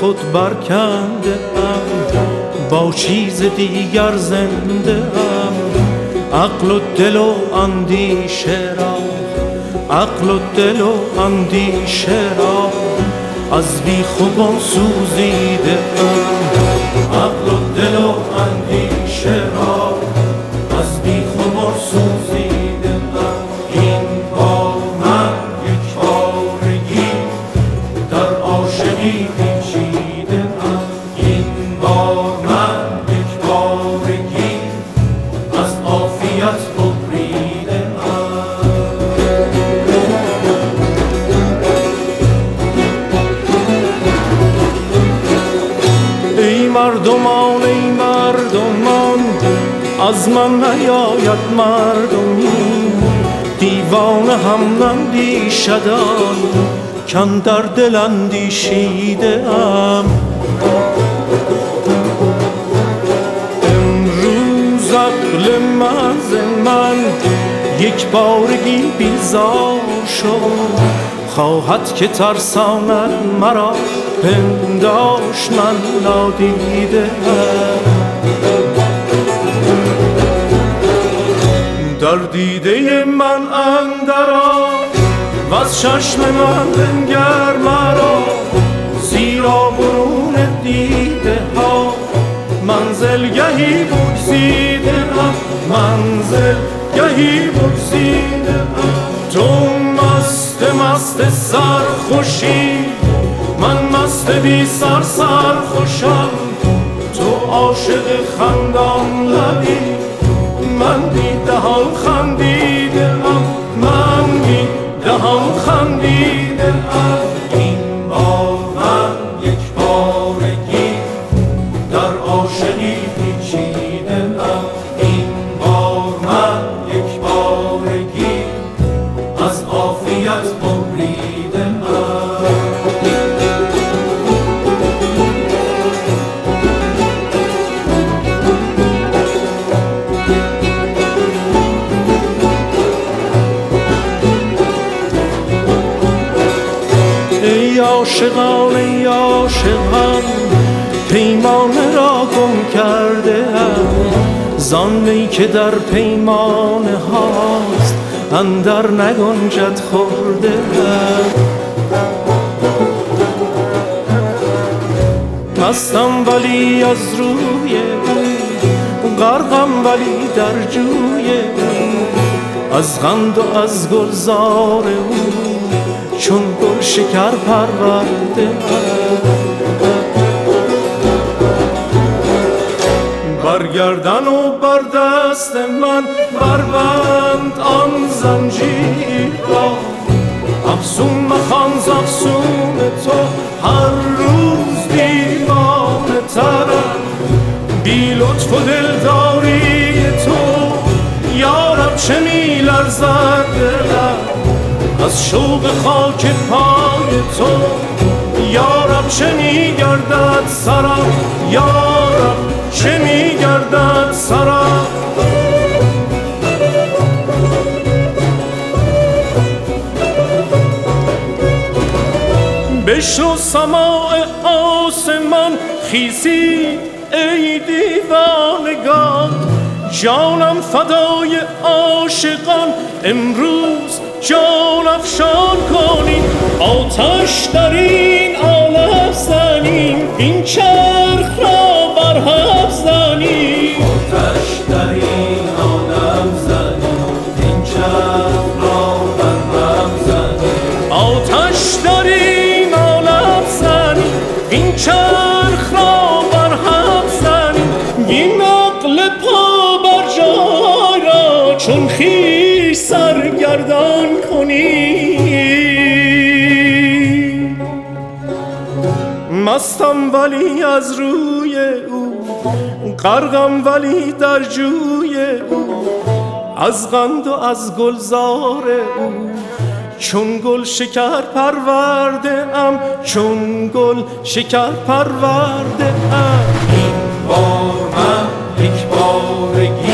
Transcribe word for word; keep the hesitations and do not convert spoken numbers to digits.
خود برکنده ام، با چیز دیگر زنده ام. عقل و دل و اندیشه را، عقل و دل و اندیشه را از بیخوبان سوزیده ام. عقل و دل و اندیشه را از بیخوبان سوزیده ام. این بار من یک بارگی در عاشقی پیچیده ام. این بار من یک بارگی از عافیت ببریده ام. ای مردمان ای مردمان از من نیاید مردمی، دیوانه هم اندیشدان کن در دل اندیشیده ام. امروز عقل محض من یک بارگی بیزار شد، خواهد که ترساند مرا پنداش من نادیده ام. در دیده من اندر آ و از چشم من بنگر مرا، زیرا برون دیده ها منزل گهی بگزیده ام. منزل گهی بگزیده ام. تو مست مست سرخوشی، من مست بی سر سرخوشم. تو عاشق خندان لبی، من بی دهان خندیده ام. من بی دهان خندیده ام. این بار من یک بارگی در عاشقی پیچیده ام. این بار من یک بارگی از عافیت ببریده ام. ای عاشقان ای عاشقان پیمانه را گم کرده ام. زان می که در پیمانه هاست اندر نگنجد خورده ام. مستم ولی از روی او، غرقم ولی در جوی او. از قند و از گلزار او چون گل شکر پرورده برگردن و بر دست من بربند آن زنجیر را. افسون مخوان ز افسون تو هر روز دیوانه ترم. بی لطف و دلداری تو یارب چه می لرزد دلم. از شوق خاک پای تو یارب چه می گردد سرم. یارب چه می گردد سرم. بشنو سماع آسمان خیزی ای دیوانگان. جانم فدای عاشقان امروز جان افشان کنیم. آتش در این عالم زنیم، این چرخ را برهم زنیم. آتش در این عالم زنیم، این چرخ را برهم زنیم. آتش در این عالم زنیم، این چرخ را برهم زنیم. این عقل پا بر جای را چون خویش سرگردان کنیم. مستم ولی از روی او، غرقم ولی در جوی او. از قند و از گلزار او چون گل شکر پرورده ام. چون گل شکر پرورده ام. این بار من یک بارگی